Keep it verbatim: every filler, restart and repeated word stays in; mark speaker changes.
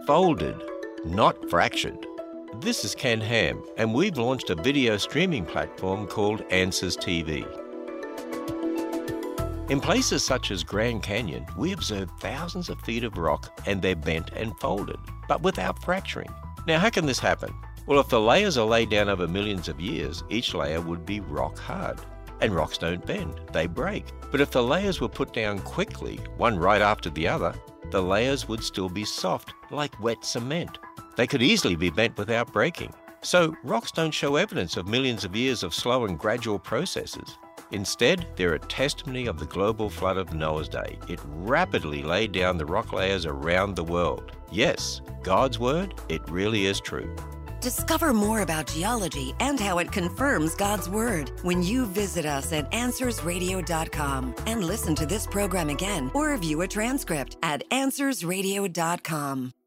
Speaker 1: folded, not fractured. This is Ken Ham, and we've launched a video streaming platform called Answers T V. In places such as Grand Canyon, we observe thousands of feet of rock and they're bent and folded, but without fracturing. Now, how can this happen? Well, if the layers are laid down over millions of years, each layer would be rock hard. And rocks don't bend, they break. But if the layers were put down quickly, one right after the other, the layers would still be soft, like wet cement. They could easily be bent without breaking. So rocks don't show evidence of millions of years of slow and gradual processes. Instead, they're a testimony of the global flood of Noah's day. It rapidly laid down the rock layers around the world. Yes, God's word, it really is true.
Speaker 2: Discover more about geology and how it confirms God's Word when you visit us at answers radio dot com and listen to this program again or view a transcript at answers radio dot com.